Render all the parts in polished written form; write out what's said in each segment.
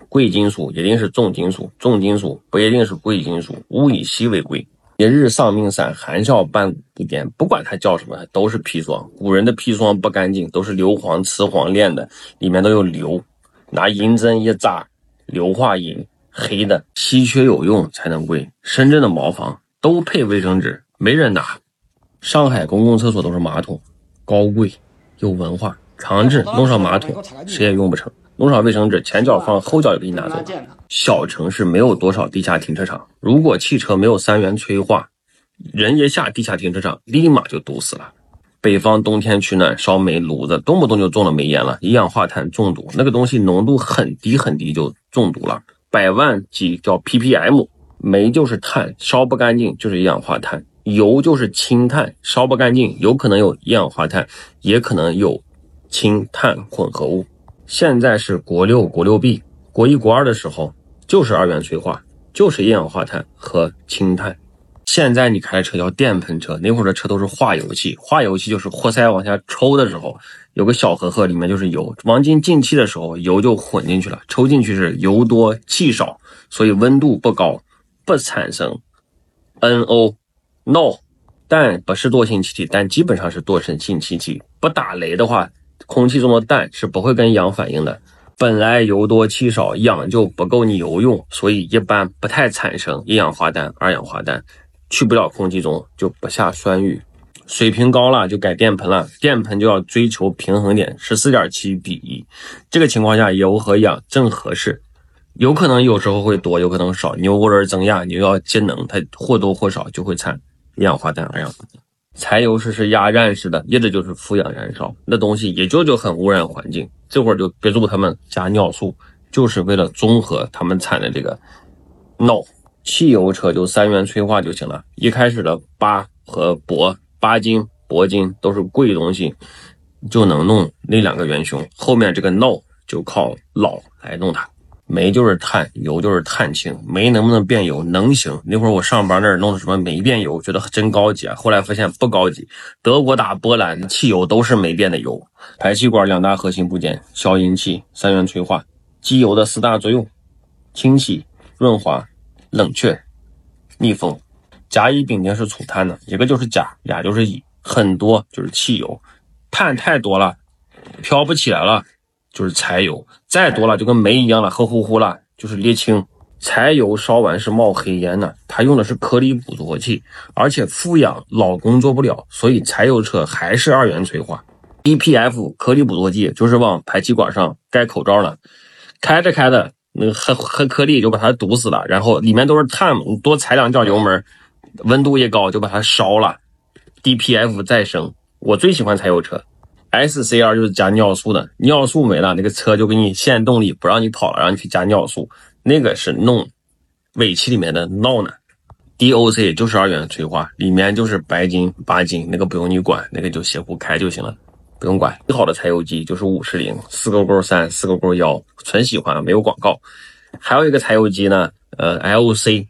贵金属一定是重金属，重金属不一定是贵金属，物以稀为贵。一日丧命散，含笑半步癫，不管它叫什么，都是砒霜。古人的砒霜不干净，都是硫磺、雌黄炼的，里面都有硫，拿银针一扎，硫化银，黑的，稀缺有用才能贵。深圳的茅房都配卫生纸，没人拿。上海公共厕所都是马桶，高贵有文化，长治弄上马桶谁也用不成，弄上卫生纸前脚放后脚就给你拿走。小城市没有多少地下停车场，如果汽车没有3元催化，人一下地下停车场立马就堵死了。北方冬天取暖烧煤炉子，动不动就中了煤烟了，一氧化碳中毒，那个东西浓度很低很低就中毒了，百万级叫 ppm。 煤就是碳，烧不干净就是一氧化碳，油就是氢碳，烧不干净有可能有一氧化碳，也可能有氢碳混合物。现在是国六国六 B， 国一国二的时候就是2元催化，就是一氧化碳和氢碳。现在你开的车叫电喷车，那会儿的车都是化油器，化油器就是活塞往下抽的时候有个小盒盒，里面就是油，往进气的时候油就混进去了，抽进去是油多气少，所以温度不高，不产生 NO。 氮不是惰性气体，但基本上是惰性气体，不打雷的话空气中的氮是不会跟氧反应的。本来油多气少，氧就不够你油用，所以一般不太产生一氧化氮、二氧化氮，去不了空气中就不下酸雨。水平高了就改电喷了，电喷就要追求平衡点 14.7:1， 这个情况下油和氧正合适，有可能有时候会多，有可能少，牛涡轮增压你要节能，它或多或少就会产一氧化氮、二氧化氮。柴油是压燃式的，一直就是负氧燃烧，那东西也就很污染环境。这会儿就别住他们加尿素，就是为了综合他们产的这个 NO。 汽油车就3元催化就行了。一开始的钯和铂，钯金、铂金都是贵东西，就能弄那2个元凶，后面这个 NO 就靠铨来弄它。煤就是碳，油就是碳氢，煤能不能变油？能行。那会儿我上班那儿弄的什么煤变油，觉得真高级啊，后来发现不高级。德国打波兰汽油都是煤变的油。排气管2大核心部件，消音器、3元催化。机油的4大作用：清洗、润滑、冷却、密封。甲乙丙丁是储碳的，一个就是甲，甲就是乙，很多就是汽油。碳太多了飘不起来了就是柴油，再多了就跟煤一样了，黑乎乎了就是沥青。柴油烧完是冒黑烟的，它用的是颗粒捕捉器，而且负氧老工作不了，所以柴油车还是2元催化。EPF 颗粒捕捉器就是往排气管上盖口罩了，开着那个黑颗粒就把它堵死了，然后里面都是碳，你多踩2脚油门，温度一高就把它烧了。DPF 再生。我最喜欢柴油车。SCR 就是加尿素的，尿素没了那个车就给你限动力，不让你跑了，让你去加尿素，那个是弄尾气里面的闹呢。DOC 就是2元催化，里面就是白金、钯金，那个不用你管，那个就斜弧开就行了，不用管。最好的柴油机就是510 4勾3 4勾1，纯喜欢，没有广告。还有一个柴油机呢LC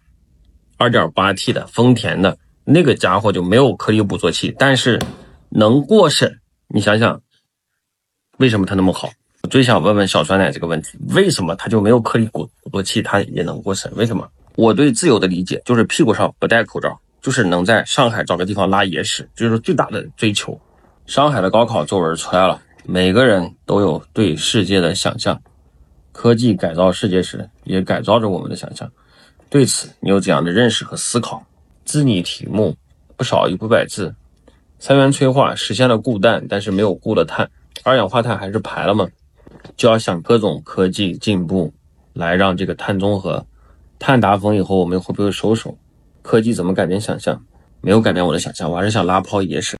2.8T 的丰田的，那个家伙就没有颗粒捕捉器，但是能过审。你想想为什么它那么好？我最想问问小酸奶这个问题，为什么它就没有颗粒捕捉器它也能过审？为什么？我对自由的理解就是屁股上不戴口罩，就是能在上海找个地方拉野屎，这就是最大的追求。上海的高考作文出来了，每个人都有对世界的想象，科技改造世界时也改造着我们的想象，对此你有怎样的认识和思考？字拟题目不少于500字。3元催化实现了固氮，但是没有固了碳，二氧化碳还是排了吗？就要想各种科技进步来让这个碳中和。碳达峰以后我们会不会收手？科技怎么改变想象？没有改变我的想象，我还是想拉泡野屎。